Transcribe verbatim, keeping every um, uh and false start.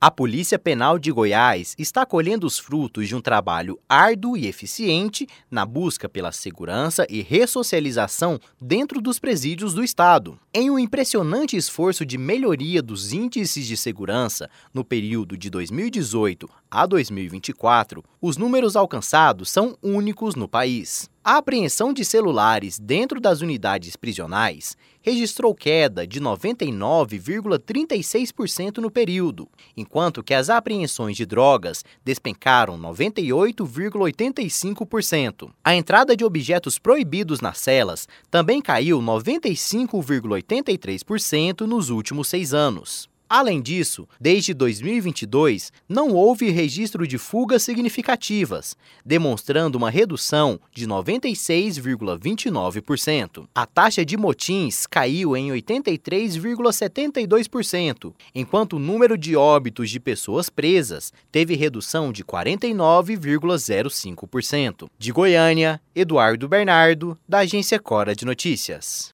A Polícia Penal de Goiás está colhendo os frutos de um trabalho árduo e eficiente na busca pela segurança e ressocialização dentro dos presídios do estado. Em um impressionante esforço de melhoria dos índices de segurança no período de dois mil e dezoito a dois mil e vinte e quatro, os números alcançados são únicos no país. A apreensão de celulares dentro das unidades prisionais registrou queda de noventa e nove vírgula trinta e seis por cento no período, enquanto que as apreensões de drogas despencaram noventa e oito vírgula oitenta e cinco por cento. A entrada de objetos proibidos nas celas também caiu noventa e cinco vírgula oitenta e três por cento nos últimos seis anos. Além disso, desde dois mil e vinte e dois, não houve registro de fugas significativas, demonstrando uma redução de noventa e seis vírgula vinte e nove por cento. A taxa de motins caiu em oitenta e três vírgula setenta e dois por cento, enquanto o número de óbitos de pessoas presas teve redução de quarenta e nove vírgula zero cinco por cento. De Goiânia, Eduardo Bernardo, da Agência Cora de Notícias.